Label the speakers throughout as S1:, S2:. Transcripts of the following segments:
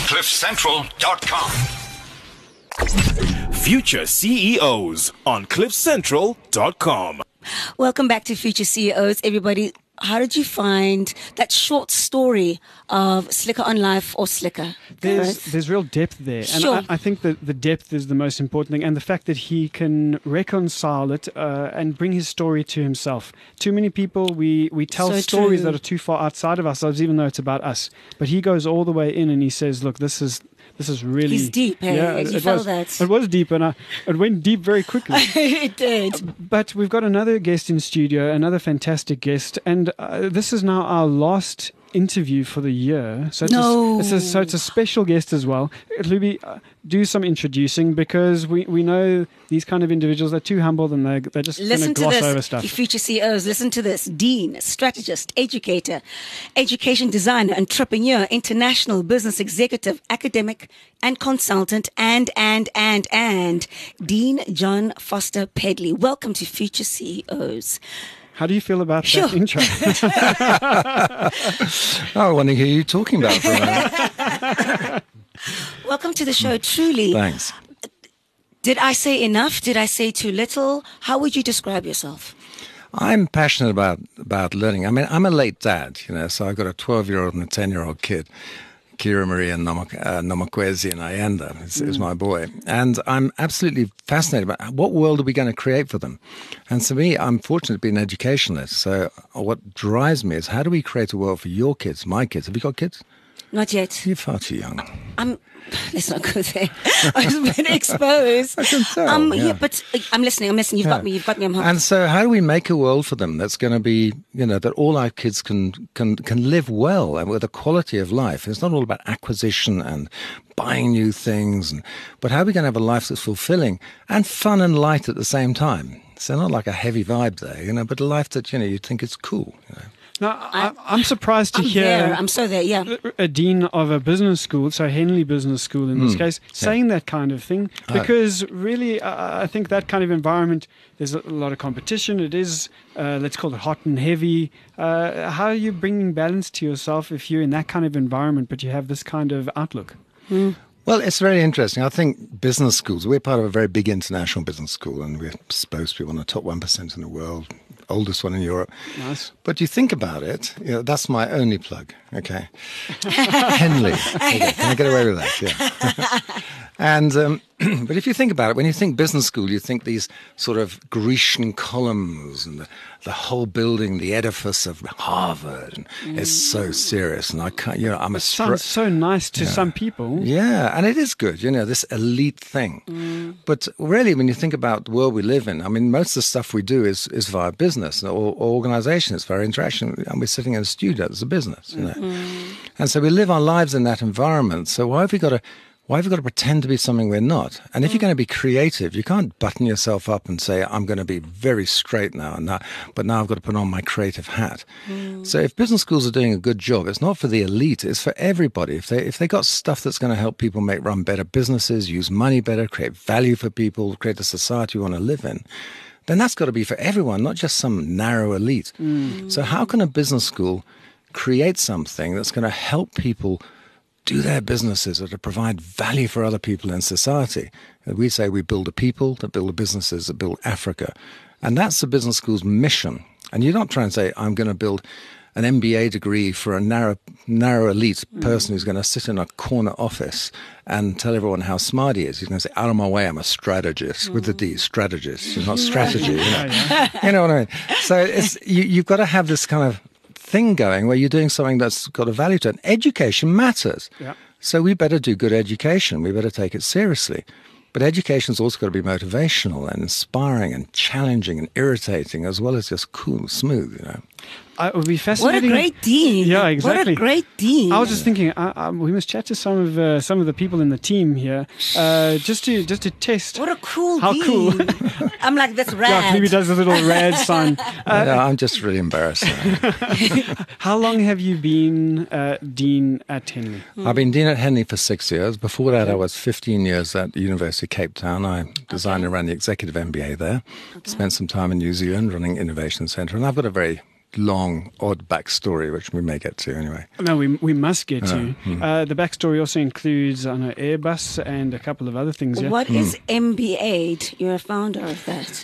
S1: CliffCentral.com.
S2: Future CEOs on CliffCentral.com.
S3: Welcome back to Future CEOs, everybody. How did you find that short story of Slicker on Life or Slicker?
S4: There's real depth there. And
S3: Sure.
S4: I think that the depth is the most important thing, and the fact that he can reconcile it and bring his story to himself. Too many people, we tell
S3: So
S4: stories
S3: true.
S4: that are too far outside of ourselves, even though it's about us. But he goes all the way in and he says, look, this is really...
S3: He's deep, hey?
S4: Yeah,
S3: You
S4: it
S3: felt
S4: was.
S3: that.
S4: It was deep, and it went deep very quickly.
S3: It did.
S4: But we've got another guest in studio, another fantastic guest, and this is now our last interview for the year. So it's a special guest as well. Luby, do some introducing, because we know these kind of individuals are too humble and they're just going to
S3: Listen to
S4: gloss over
S3: this,
S4: stuff.
S3: Future CEOs, listen to this. Dean, strategist, educator, education designer, entrepreneur, international business executive, academic and consultant, and Dean John Foster Pedley. Welcome to Future CEOs.
S4: How do you feel about that intro?
S5: I want to hear you talking about it for a minute.
S3: Welcome to the show, truly.
S5: Thanks.
S3: Did I say enough? Did I say too little? How would you describe yourself?
S5: I'm passionate about learning. I mean, I'm a late dad, so I've got a 12-year-old and a 10-year-old kid. Kira Maria Nomakwezi and Ayanda is my boy. And I'm absolutely fascinated about what world are we going to create for them. And to me, I'm fortunate to be an educationalist. So what drives me is, how do we create a world for your kids, my kids? Have you got kids?
S3: Not yet.
S5: You're far too young.
S3: Let's not go there. I've been exposed.
S5: I can tell.
S3: Yeah, but I'm listening. You've got me. I'm home.
S5: And so, how do we make a world for them that's going to be, that all our kids can live well and with a quality of life? It's not all about acquisition and buying new things, but how are we going to have a life that's fulfilling and fun and light at the same time? So not like a heavy vibe there, but a life that you think is cool.
S4: Now, I'm surprised to hear...
S3: I'm so there, yeah.
S4: A dean of a business school, so Henley Business School in this case, saying that kind of thing. Because really, I think that kind of environment, there's a lot of competition. It is, let's call it hot and heavy. How are you bringing balance to yourself if you're in that kind of environment, but you have this kind of outlook?
S5: Well, it's very interesting. I think business schools, we're part of a very big international business school, and we're supposed to be one of the top 1% in the world. Oldest one in Europe.
S4: Nice.
S5: But you think about it, that's my only plug, okay? Henley. Okay, can I get away with that? Yeah. And but if you think about it, when you think business school, you think these sort of Grecian columns and the whole building, the edifice of Harvard. And it's so serious, and I can't. I'm a.
S4: Sounds so nice to some people.
S5: Yeah, and it is good. This elite thing. But really, when you think about the world we live in, I mean, most of the stuff we do is via business or organization. It's via interaction, and we're sitting in a studio. It's a business, And so we live our lives in that environment. So why have we got to pretend to be something we're not? And if you're going to be creative, you can't button yourself up and say, I'm going to be very straight now, but now I've got to put on my creative hat. So if business schools are doing a good job, it's not for the elite, it's for everybody. If they got stuff that's going to help people run better businesses, use money better, create value for people, create a society we want to live in, then that's got to be for everyone, not just some narrow elite. So how can a business school create something that's going to help people do their businesses or to provide value for other people in society? We say we build a people that build the businesses that build Africa. And that's the business school's mission. And you're not trying to say, I'm going to build an MBA degree for a narrow elite person who's going to sit in a corner office and tell everyone how smart he is. He's going to say, out of my way, I'm a strategist, with the D, strategist. It's not strategy. You know what I mean? So you've got to have this kind of thing going where you're doing something that's got a value to it. Education matters.
S4: Yeah.
S5: So we better do good education. We better take it seriously. But education's also got to be motivational and inspiring and challenging and irritating, as well as just cool, smooth,
S4: It would be
S3: What a
S4: fascinating.
S3: great dean.
S4: Yeah, exactly.
S3: What a great dean.
S4: I was just thinking, we must chat to some of the people in the team here, just to test.
S3: What a cool
S4: How
S3: dean.
S4: cool.
S3: I'm like, that's rad.
S4: Yeah, Phoebe does a little rad sign.
S5: No, I'm just really embarrassed.
S4: How long have you been dean at Henley?
S5: I've been dean at Henley for 6 years. Before that, I was 15 years at the University of Cape Town. I designed and ran the executive MBA there. Spent some time in New Zealand running Innovation Centre, and I've got a very long, odd backstory, which we may get to anyway.
S4: No, we must get to. The backstory also includes, I know, Airbus and a couple of other things. Yeah?
S3: What is MB8? You're a founder of that.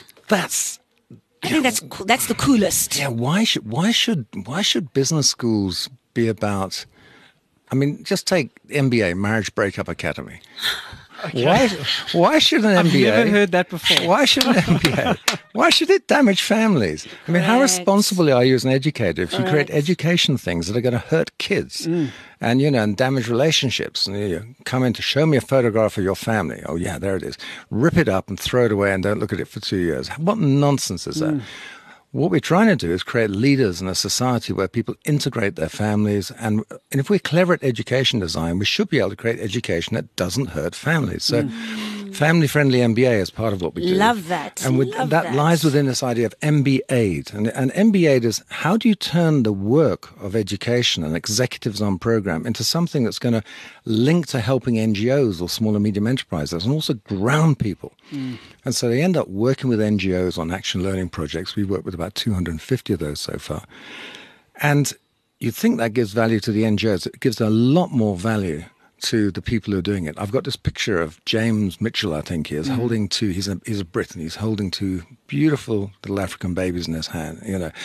S3: I think that's cool. That's the coolest.
S5: Yeah, why should business schools be about? I mean, just take MBA, Marriage Breakup Academy. Okay. Why should an MBA?
S4: I've never heard that before.
S5: Why should an MBA? Why should it damage families? I mean, how responsible are you as an educator if you create education things that are going to hurt kids and and damage relationships? And you come in to show me a photograph of your family. Oh yeah, there it is. Rip it up and throw it away and don't look at it for 2 years. What nonsense is that? What we're trying to do is create leaders in a society where people integrate their families. And if we're clever at education design, we should be able to create education that doesn't hurt families. So family-friendly MBA is part of what we do.
S3: Love that.
S5: And that lies within this idea of MB8. And MB8 is how do you turn the work of education and executives on program into something that's going to link to helping NGOs or small and medium enterprises and also ground people. And so they end up working with NGOs on action learning projects. We've worked with about 250 of those so far. And you'd think that gives value to the NGOs. It gives a lot more value to the people who are doing it. I've got this picture of James Mitchell, I think he is, holding two, he's a Brit, and he's holding two beautiful little African babies in his hand,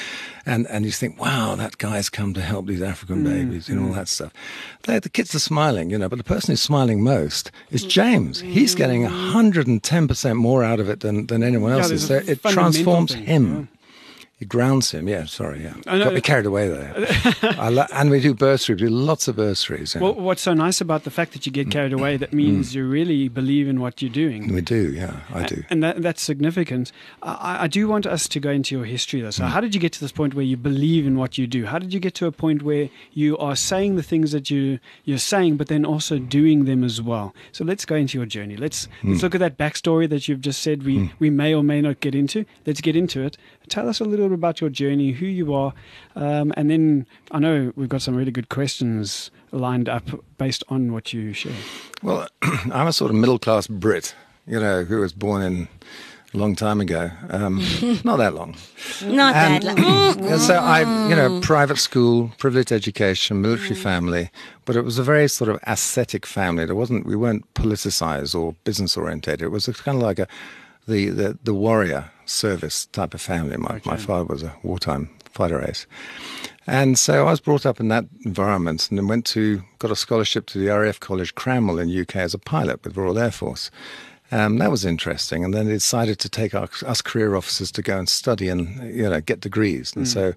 S5: and you think, wow, that guy's come to help these African babies, all that stuff. The kids are smiling, but the person who's smiling most is James. He's getting 110% more out of it than anyone else is. So it transforms him. It grounds him, Got me carried away there. And we do bursaries, we do lots of bursaries.
S4: Well, what's so nice about the fact that you get carried away, that means you really believe in what you're doing.
S5: We do, yeah, I do.
S4: And that's significant. I do want us to go into your history, though. So how did you get to this point where you believe in what you do? How did you get to a point where you are saying the things that you're saying, but then also doing them as well? So let's go into your journey. Let's look at that backstory that you've just said we may or may not get into. Let's get into it. Tell us a little bit about your journey, who you are, and then I know we've got some really good questions lined up based on what you share.
S5: Well, I'm a sort of middle-class Brit, who was born in a long time ago. Not that long.
S3: Not that long.
S5: So I, private school, privileged education, military family, but it was a very sort of ascetic family. We weren't politicized or business orientated. It was kind of like the warrior service type of family. My father was a wartime fighter ace. And so I was brought up in that environment and then got a scholarship to the RAF College Cranwell in the UK as a pilot with Royal Air Force. That was interesting. And then they decided to take us career officers to go and study and, get degrees. And so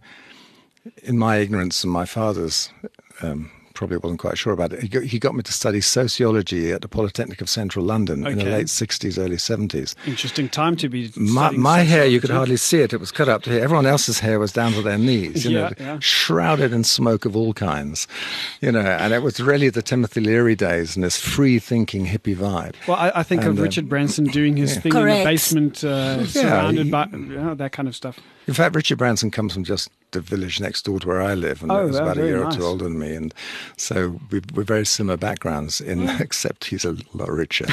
S5: in my ignorance and my father's probably wasn't quite sure about it. He got me to study sociology at the Polytechnic of Central London in the late 60s, early 70s.
S4: Interesting time to be
S5: my hair, you could hardly see it. It was cut up to here. Everyone else's hair was down to their knees, shrouded in smoke of all kinds, and it was really the Timothy Leary days and this free-thinking hippie vibe.
S4: Well, I think of Richard Branson doing his thing in the basement, surrounded by that kind of stuff.
S5: In fact, Richard Branson comes from just the village next door to where I live, and he's about a year or two older than me, and so we're very similar backgrounds, except he's a lot richer.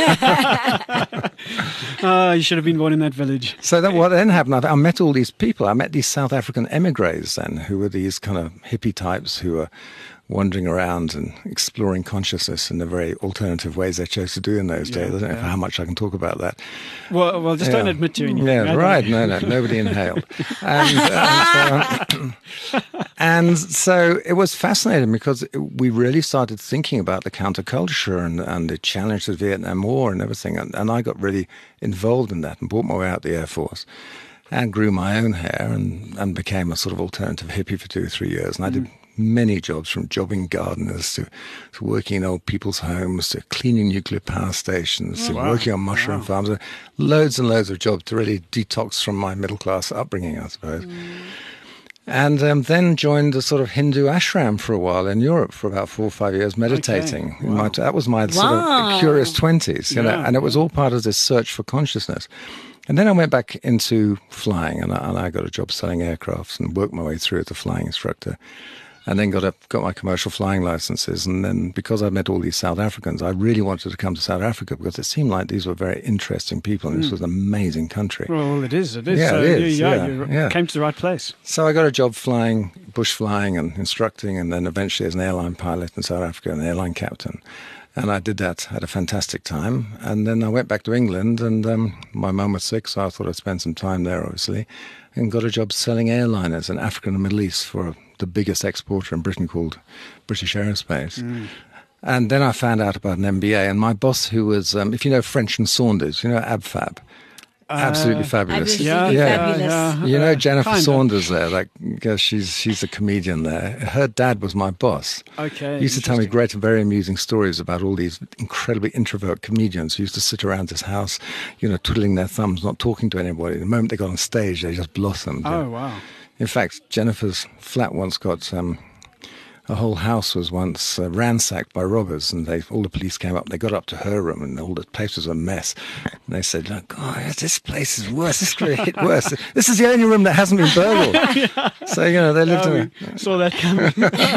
S4: You should have been born in that village.
S5: So what then happened, I met all these people. I met these South African emigres then, who were these kind of hippie types who were wandering around and exploring consciousness in the very alternative ways they chose to do in those days. I don't know how much I can talk about that.
S4: Well, just don't admit to anything.
S5: Yeah, right. No, nobody inhaled. And so it was fascinating because we really started thinking about the counterculture and the challenge of the Vietnam War and everything. And I got really involved in that and brought my way out the Air Force and grew my own hair and became a sort of alternative hippie for 2 or 3 years. And I did many jobs, from jobbing gardeners to working in old people's homes, to cleaning nuclear power stations, to working on mushroom farms. Loads and loads of jobs to really detox from my middle-class upbringing, I suppose. And then joined a sort of Hindu ashram for a while in Europe for about 4 or 5 years, meditating. That was my sort of curious 20s, and it was all part of this search for consciousness. And then I went back into flying, and I got a job selling aircrafts and worked my way through as a flying instructor. and then got my commercial flying licenses. And then because I met all these South Africans, I really wanted to come to South Africa because it seemed like these were very interesting people, and this was an amazing country.
S4: Well, it is. It is.
S5: Yeah,
S4: So
S5: it is.
S4: you came to the right place.
S5: So I got a job flying, bush flying and instructing, and then eventually as an airline pilot in South Africa, an airline captain. And I did that, had a fantastic time. And then I went back to England, and my mum was sick, so I thought I'd spend some time there, obviously, and got a job selling airliners in Africa and the Middle East for the biggest exporter in Britain called British Aerospace. And then I found out about an MBA, and my boss, who was, if you know French and Saunders, you know AbFab? Absolutely fabulous.
S3: Fabulous.
S5: You know Jennifer
S4: Kinda.
S5: Saunders there, she's a comedian there. Her dad was my boss.
S4: Okay.
S5: He used to tell me great and very amusing stories about all these incredibly introvert comedians who used to sit around his house, twiddling their thumbs, not talking to anybody. The moment they got on stage, they just blossomed.
S4: Oh, wow.
S5: In fact, Jennifer's flat once got... her whole house was once ransacked by robbers, and all the police came up. They got up to her room, and all the place was a mess. And they said, "Look, oh, this place is worse. This is worse. This is the only room that hasn't been burgled." So they lived in
S4: We saw that coming.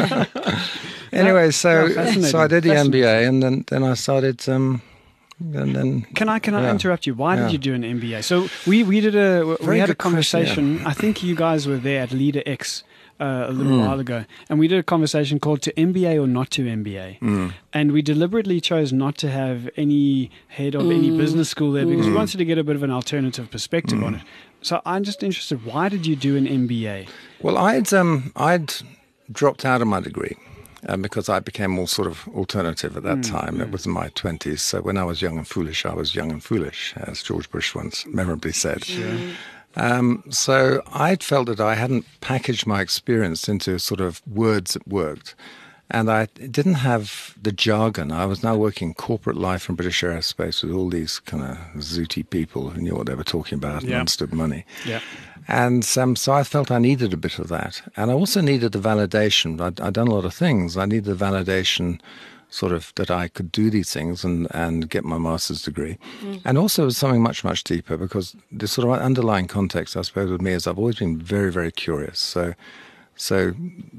S5: Anyway, so
S4: fascinating.
S5: I did the MBA, and then I started. And then
S4: Can I interrupt you? Why did you do an MBA? So we had a conversation. I think you guys were there at Leader X a little while ago, and we did a conversation called "To MBA or Not to MBA," and we deliberately chose not to have any head of any business school there because we wanted to get a bit of an alternative perspective on it. So I'm just interested. Why did you do an MBA?
S5: Well, I'd dropped out of my degree. Because I became more sort of alternative at that time. It was in my 20s. So when I was young and foolish, I was young and foolish, as George Bush once memorably said. Sure. So I'd felt that I hadn't packaged my experience into sort of words that worked. And I didn't have the jargon. I was now working corporate life in British Aerospace with all these kind of zooty people who knew what they were talking about and understood money.
S4: Yeah.
S5: And so I felt I needed a bit of that. And I also needed the validation. I'd done a lot of things. I needed the validation sort of that I could do these things and get my master's degree. And also it was something much, much deeper because the sort of underlying context, I suppose, with me is I've always been very, very curious. So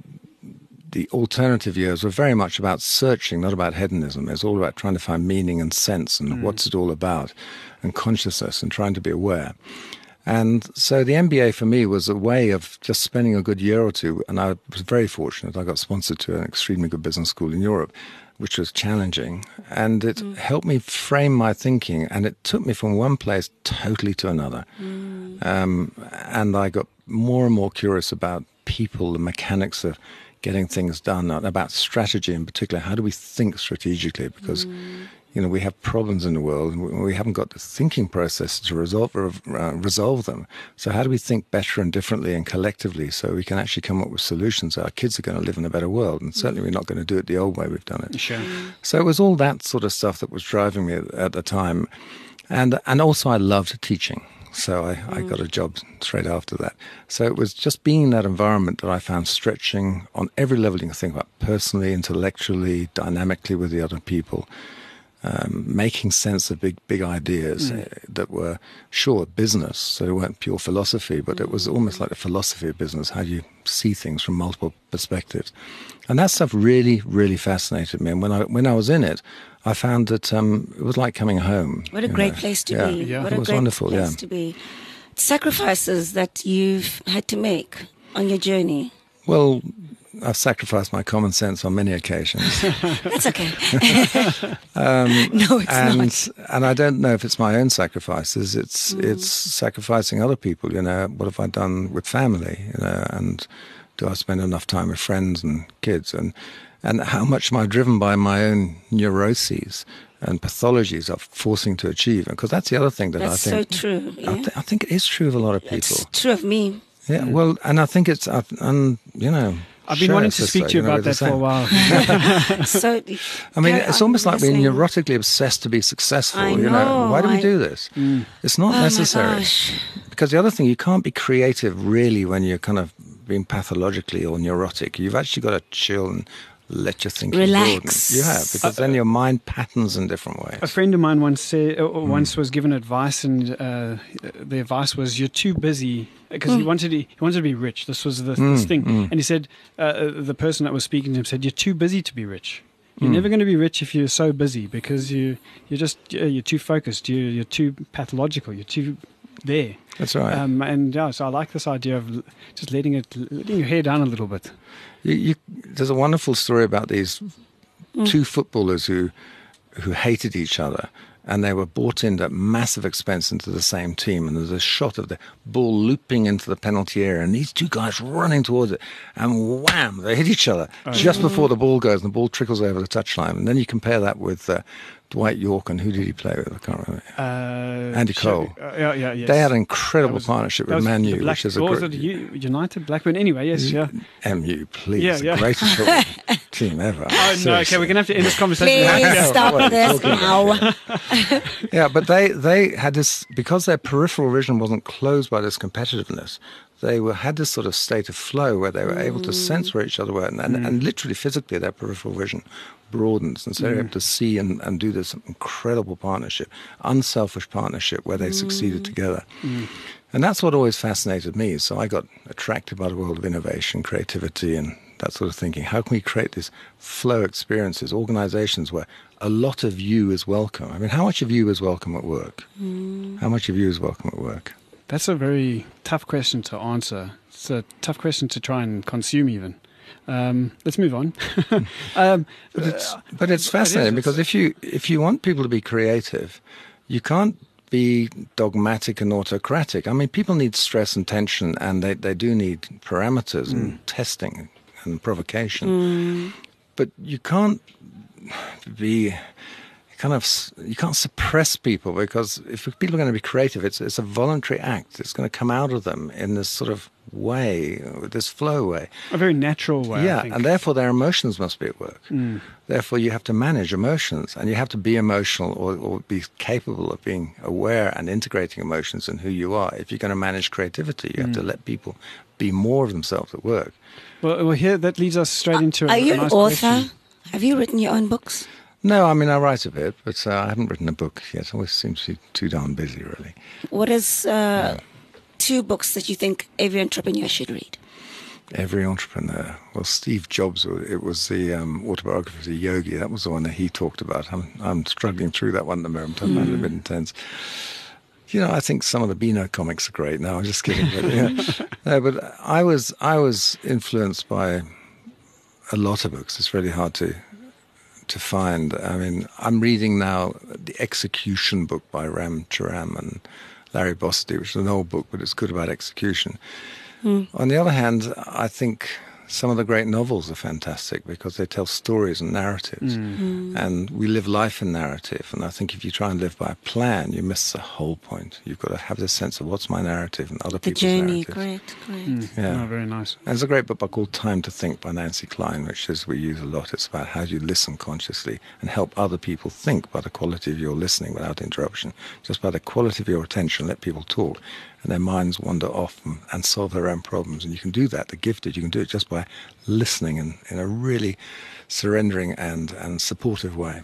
S5: the alternative years were very much about searching, not about hedonism. It's all about trying to find meaning and sense and what's it all about and consciousness and trying to be aware. And so the MBA for me was a way of just spending a good year or two. And I was very fortunate. I got sponsored to an extremely good business school in Europe, which was challenging. And it helped me frame my thinking. And it took me from one place totally to another. And I got more and more curious about people, the mechanics of getting things done, about strategy in particular. How do we think strategically? Because we have problems in the world and we haven't got the thinking process to resolve them. So how do we think better and differently and collectively so we can actually come up with solutions so our kids are going to live in a better world? And certainly we're not going to do it the old way we've done it.
S4: Sure.
S5: So it was all that sort of stuff that was driving me at the time. And also I loved teaching. So I got a job straight after that. So it was just being in that environment that I found stretching on every level you can think about, personally, intellectually, dynamically with the other people. Making sense of big ideas that were, sure, business, so they weren't pure philosophy, but it was almost like the philosophy of business, how you see things from multiple perspectives. And that stuff really, really fascinated me. And when I was in it, I found that it was like coming home.
S3: What a great place to be.
S4: Yeah.
S3: What
S5: It
S3: a
S5: was
S3: great
S5: wonderful,
S3: place to be. Sacrifices that you've had to make on your journey.
S5: Well, I've sacrificed my common sense on many occasions.
S3: That's okay. No, it's not.
S5: And I don't know if it's my own sacrifices. It's sacrificing other people. What have I done with family? And do I spend enough time with friends and kids? And how much am I driven by my own neuroses and pathologies of forcing to achieve? Because that's the other thing that
S3: That's
S5: I think.
S3: so true. Yeah?
S5: I think it is true of a lot of people.
S3: It's true of me.
S5: Yeah. Well, and I think it's
S4: I've been wanting to speak to you about that for a while.
S3: So,
S5: I mean, it's almost like we're neurotically obsessed to be successful.
S3: I know,
S5: Why do we do this? It's not necessary.
S3: My gosh.
S5: Because the other thing, you can't be creative really when you're kind of being pathologically or neurotic. You've actually got to chill and let your thinking
S3: Relax.
S5: broaden. Yeah, because then your mind patterns in different ways.
S4: A friend of mine once was given advice, and the advice was, "You're too busy," because he wanted to be rich. This was this thing, and he said, the person that was speaking to him said, "You're too busy to be rich. You're never going to be rich if you're so busy, because you're too focused. You're too pathological. You're too there."
S5: That's right.
S4: And yeah, so I like this idea of just letting your hair down a little bit.
S5: There's a wonderful story about these two footballers who hated each other, and they were brought in at massive expense into the same team. And there's a shot of the ball looping into the penalty area, and these two guys running towards it, and wham, they hit each other just before the ball goes, and the ball trickles over the touchline. And then you compare that with Dwight York, and who did he play with? I can't remember. Andy Cole.
S4: Yes.
S5: They had an incredible partnership with Man U, which is a great...
S4: United, Blackburn, anyway, yes, yeah.
S5: MU, please, the greatest football team ever.
S4: Oh, no, okay, we're going to have to end this conversation.
S3: Please stop this now.
S5: Yeah, but they had this, because their peripheral vision wasn't closed by this competitiveness, they had this sort of state of flow where they were able to sense where each other were, and literally physically their peripheral vision broadens, and so they're able to see and do this incredible partnership, unselfish partnership where they succeeded together. And that's what always fascinated me. So I got attracted by the world of innovation, creativity, and that sort of thinking. How can we create these flow experiences, organizations where a lot of you is welcome? I mean, how much of you is welcome at work? How much of you is welcome at work?
S4: That's a very tough question to answer. It's a tough question to try and consume even. Let's move on.
S5: But it's fascinating, because if you want people to be creative, you can't be dogmatic and autocratic. I mean, people need stress and tension, and they do need parameters and testing and provocation. But you can't be... you can't suppress people, because if people are going to be creative, it's a voluntary act. It's going to come out of them in this sort of way, this flow way.
S4: A very natural way,
S5: yeah,
S4: I think.
S5: and therefore their emotions must be at work. Therefore you have to manage emotions, and you have to be emotional or be capable of being aware and integrating emotions in who you are. If you're going to manage creativity, you have to let people be more of themselves at work.
S4: Well, here, that leads us straight into
S3: Are you
S4: a nice
S3: an author?
S4: question.
S3: Have you written your own books?
S5: No, I mean, I write a bit, but I haven't written a book yet. I always seem to be too darn busy, really.
S3: What is 2 books that you think every entrepreneur should read?
S5: Every entrepreneur. Well, Steve Jobs, it was the autobiography of a yogi. That was the one that he talked about. I'm struggling through that one at the moment. I find it a bit intense. You know, I think some of the Beano comics are great. No, I'm just kidding. But, no, but I was influenced by a lot of books. It's really hard to find. I mean, I'm reading now the Execution book by Ram Charan and Larry Bossidy, which is an old book, but it's good about execution. On the other hand, I think some of the great novels are fantastic because they tell stories and narratives. And we live life in narrative. And I think if you try and live by a plan, you miss the whole point. You've got to have this sense of what's my narrative and other people's narratives.
S3: The journey, correct.
S5: Yeah.
S4: Oh, very nice.
S5: And there's a great book called Time to Think by Nancy Klein, which is we use a lot. It's about how you listen consciously and help other people think by the quality of your listening without interruption. Just by the quality of your attention, let people talk, and their minds wander off and solve their own problems. And you can do that, the gifted, you can do it just by listening in a really surrendering and supportive way.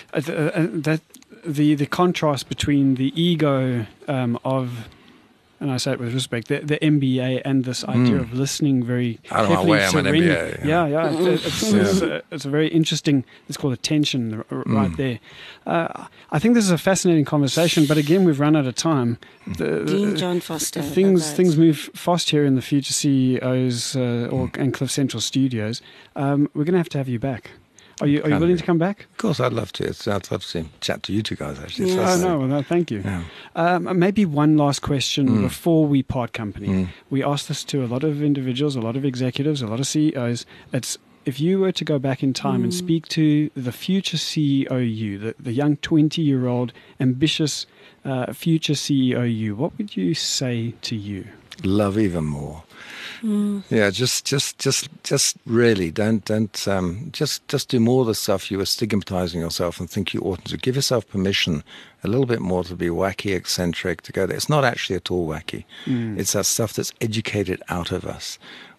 S4: The contrast between the ego of, and I say it with respect, the MBA and this idea of listening very
S5: Out of my way, I'm an MBA.
S4: Yeah. It's a very interesting, let's call it tension right there. I think this is a fascinating conversation, but again, we've run out of time.
S3: Dean John Foster.
S4: Things move fast here in the Future CEOs and Cliff Central Studios. We're going to have you back. Are you willing to come back?
S5: Of course, I'd love to. I'd love to chat to you two guys, actually.
S3: Yeah.
S4: No, thank you.
S5: Yeah.
S4: Maybe one last question before we part company. We ask this to a lot of individuals, a lot of executives, a lot of CEOs. It's, if you were to go back in time and speak to the future CEO you, the young 20-year-old, ambitious future CEO you, what would you say to you?
S5: Love even more. Yeah, just really don't just do more of the stuff you were stigmatizing yourself and think you oughtn't to. Give yourself permission a little bit more to be wacky, eccentric, to go there. It's not actually at all wacky. It's that stuff that's educated out of us.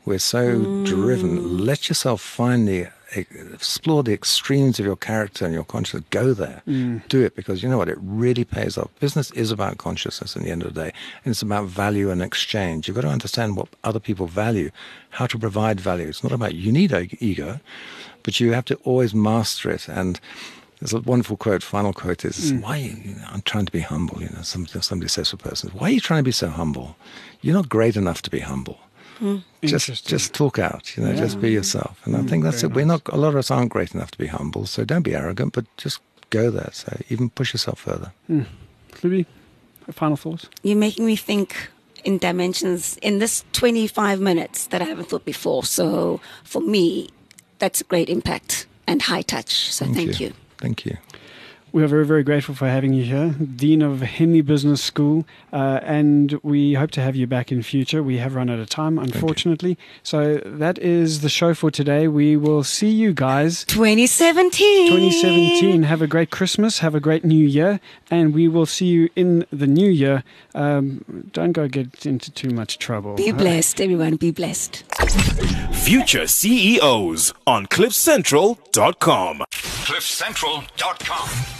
S5: We're so driven. Let yourself explore the extremes of your character and your consciousness. Go there. Do it, because you know what? It really pays off. Business is about consciousness at the end of the day. And it's about value and exchange. You've got to understand what other people value, how to provide value. It's not about you need ego, but you have to always master it. And there's a wonderful quote, final quote is, I'm trying to be humble. Somebody says to a person, why are you trying to be so humble? You're not great enough to be humble. Just talk out, just be yourself. And I think that's it.
S4: Nice.
S5: A lot of us aren't great enough to be humble, so don't be arrogant, but just go there. So even push yourself further.
S4: Libby, final thoughts?
S3: You're making me think in dimensions in this 25 minutes that I haven't thought before. So for me, that's a great impact and high touch. So thank you.
S5: Thank you.
S4: We are very, very grateful for having you here, Dean of Henley Business School, and we hope to have you back in future. We have run out of time, unfortunately. So that is the show for today. We will see you guys
S3: 2017.
S4: Have a great Christmas, have a great New Year, and we will see you in the new year. Don't go get into too much trouble.
S3: Be blessed, everyone. Be blessed.
S2: Future CEOs on CliffCentral.com.
S1: CliffCentral.com.